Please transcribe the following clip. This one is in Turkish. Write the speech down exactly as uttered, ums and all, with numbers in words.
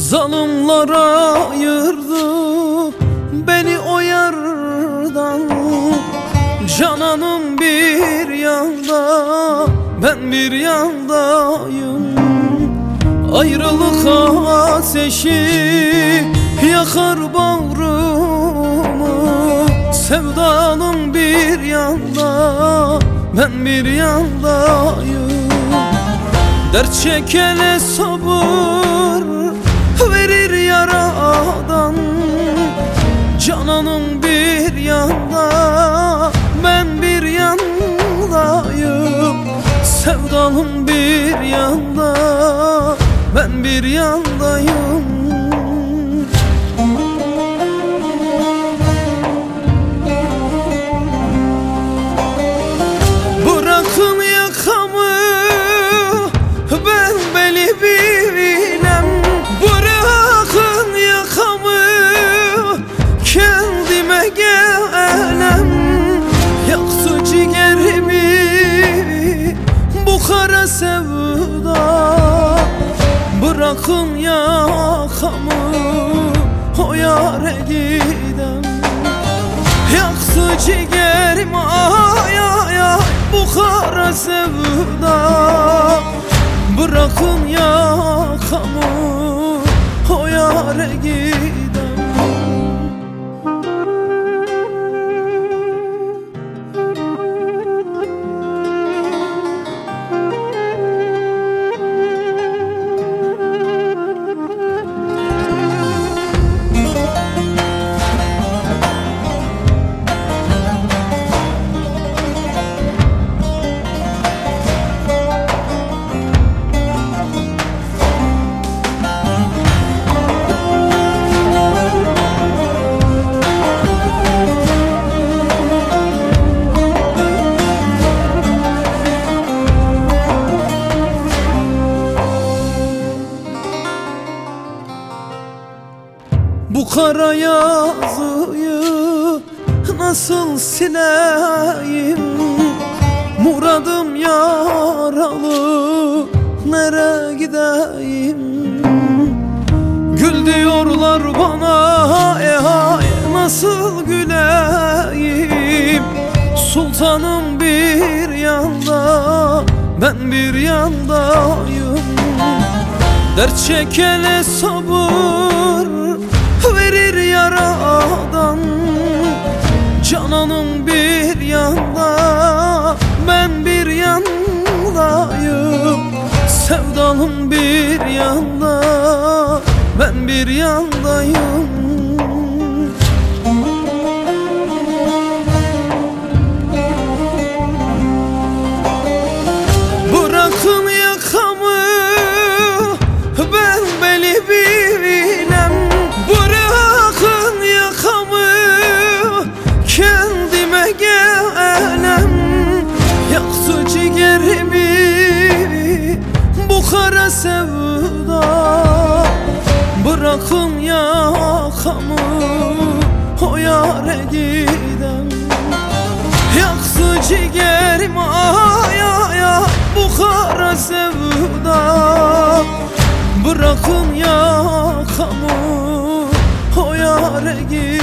Zalimler ayırdı beni o yardan. Cananım bir yanda, ben bir yandayım. Ayrılık ateşi yakar bağrımı. Sevdanım bir yanda, ben bir yandayım. Dert çekene sabır verir yaradan. Cananım bir yanda, ben bir yandayım. Sevdalım bir yanda, ben bir yandayım. Bırakın yakamı, ben beni bilem. Bırakın yakamı, kendime gelem. Yaktı ciğerimi bu kara sevda. Bırakın yakamı, o yâre gidem. Yaktı ciğerimi ay ay ay bu kara sevda. Bırakın yakamı, o yâre gidem. Bu kara yazıyı nasıl sileyim? Muradım yaralı, nereye gideyim? Gül diyorlar bana, e hay nasıl güleyim? Sultanım bir yanda, ben bir yandayım. Dert çekene sabır verir yaradan. Cananım bir yanda, ben bir yandayım. Sevdalım bir yanda, ben bir yandayım. Bırakın yakamı, ben beni bilem. Bırakın yakamı, kendime gelem. Yaktı ciğerimi bu kara sevda. Bırakın yakamı, o yâre gidem. Yaktı ciğerimi ay ay ay bu kara sevda. Bırakın yakamı, o yâre gidem.